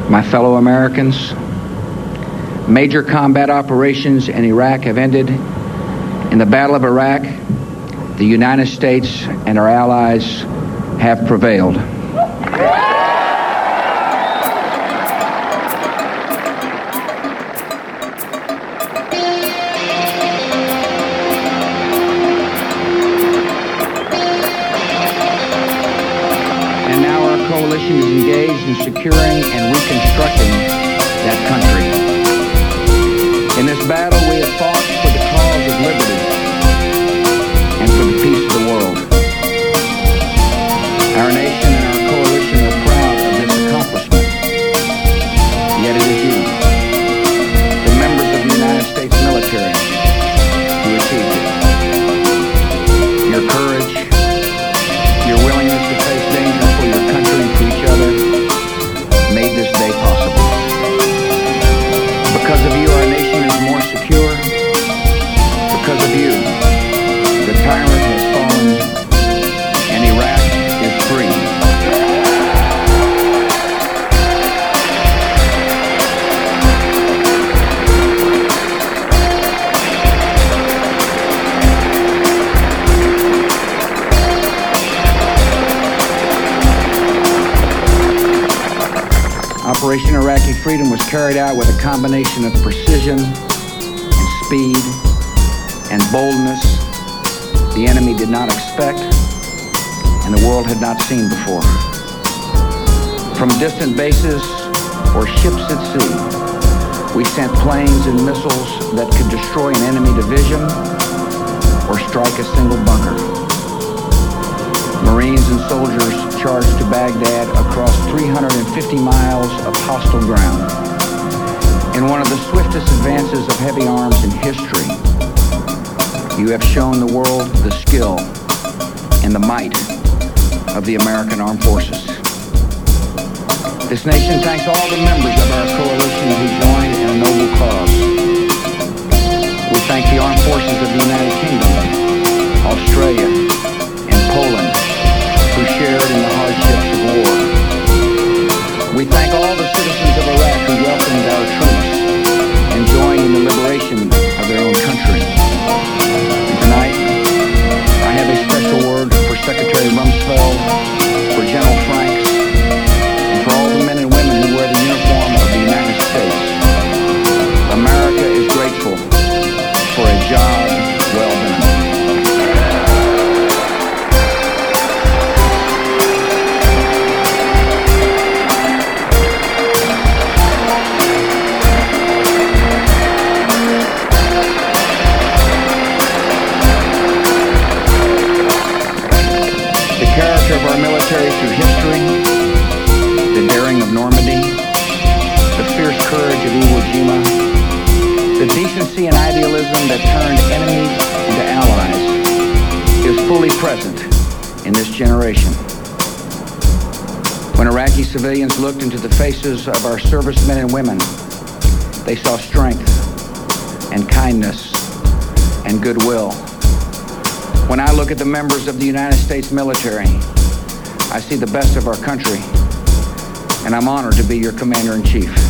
My fellow Americans, major combat operations in Iraq have ended. In the Battle of Iraq, the United States and our allies have prevailed. And now our coalition is engaged in securing and reconstructing that country. In this battle, we have fought for the cause of liberty and for the peace of the world. Our nation and our coalition are proud of this accomplishment. Yet it is you, the members of the United States military, who achieved it. Your courage, your willingness to face danger for your country and for each other made this day possible. Because of you, our nation is more secure. Because of you, the tyrant has fallen and Iraq is free. Operation Iraqi Freedom was carried out with a combination of precision and speed and boldness the enemy did not expect and the world had not seen before. From distant bases or ships at sea, we sent planes and missiles that could destroy an enemy division or strike a single bunker. Marines and soldiers charged to Baghdad across 350 miles of hostile ground. In one of the swiftest advances of heavy arms in history, you have shown the world the skill and the might of the American Armed Forces. This nation thanks all the members of our coalition who joined in a noble cause. We thank the Armed Forces of the United Kingdom, Australia, and Poland, who shared in the hardships of war. We thank all the citizens of Iraq who welcomed our troops and joined in the liberation of their own country. And tonight, I have a special word for Secretary Rumsfeld, for General Franks, and for all the men and women who wear the uniform of the United States. America is grateful for a job well done. Of our military through history, the daring of Normandy, the fierce courage of Iwo Jima, the decency and idealism that turned enemies into allies is fully present in this generation. When Iraqi civilians looked into the faces of our servicemen and women, they saw strength and kindness and goodwill. When I look at the members of the United States military, I see the best of our country, and I'm honored to be your Commander-in-Chief.